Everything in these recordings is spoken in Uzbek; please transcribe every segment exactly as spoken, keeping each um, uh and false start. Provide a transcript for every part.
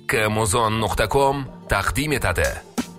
kamozon nuqta com taqdim etadi.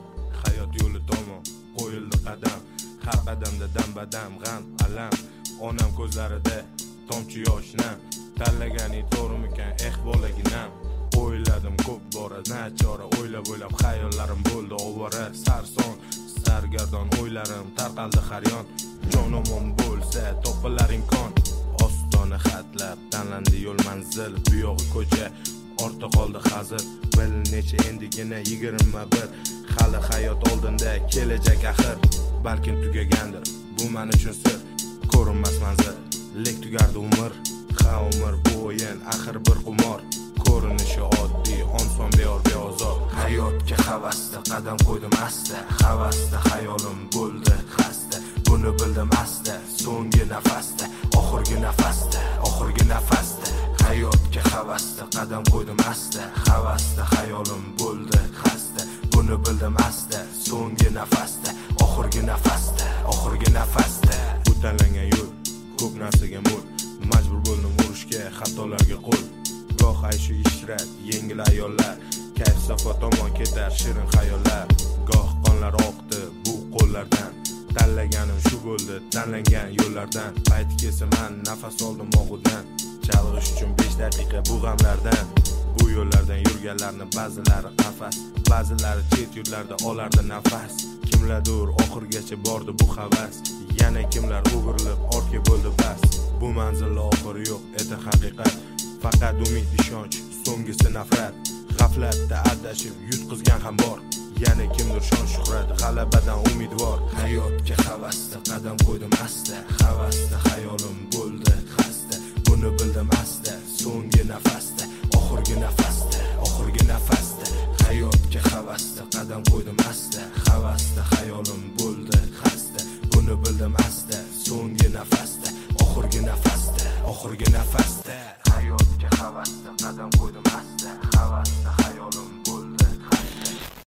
Hayot yo'li tomon qo'yildi qadam, har qadamda dam badam g'am alam, onam ko'zlarida tomchi yosh nam, tanlaganing to'g'rimikan eh bolaginam. O'yladim ko'p bora nachora, o'ylab o'ylab xayollarim bo'ldi ovora, sarson sargardon o'ylarim tarqaldi har yon. Jonomon bo'lsa topilar imkon, ostona xatlab tanlandi yo'l manzil, bu yog'i ko'cha ortda qoldi hazil. Bir necha endigina yigirma bir, hali hayot oldinda kelajak axir. Balkim tugagandir bu men uchun sir, ko'rinmas manzil lek tugardi umr. Ha umr bu o'yin axir bir qumor, ko'rinishi oddiy onson beyor beozor. Hayotga havasda qadam qo'ydim asta, havasda hayolim bo'ldi xasta. Buni bildim asta, so'nggi nafasda, oxirgi nafasda, oxirgi nafasda. Hayotga havasda qadam qo'ydim asta, havasda hayolim bo'ldi xasta. Buni bildim asta, so'nggi nafasda, oxirgi nafasda, oxirgi nafasda. Bu tanlangan yo'l ko'p narsaga mo'l, majbur bo'ldim urishga xatolarga qo'l. Goh ayshu ishrat yengil ayollar, kayf safo tomon ketar shirin xayollar. Goh qonlar oqdi bu qo'llardan, tanlaganim shu bo'ldi tanlangan yo'llardan. Payti kelsa men nafas oldim og'udan, chalg'ish uchun besh daqiqa bu g'amlardan. Bu yo'llardan yurganlarni ba'zilari qafas, ba'zilari chet yurtlarda olardi nafas. Kimlardir oxirgacha bordi bu havas, yana kimlar o'girilib ortga bo'ldi bas. Bu manzilda oxiri yo'q edi haqiqat, faqat umid ishonch, so'nggisi nafrat. G'aflatda adashib yutqizgan ham bor, yana kimdir shon shuhrat, g'alabadan umidvor. Hayotga havasda qadam qo'ydim asta, havasda hayolim bo'ldi xasta. Buni bildim asta, so'nggi nafasda, oxirgi nafasda, oxirgi nafasda. Hayotga havasda qadam qo'ydim asta, havasda hayolim bo'ldi xasta. Buni bildim asta, so'nggi nafasda, oxirgi nafasda, oxirgi nafasda.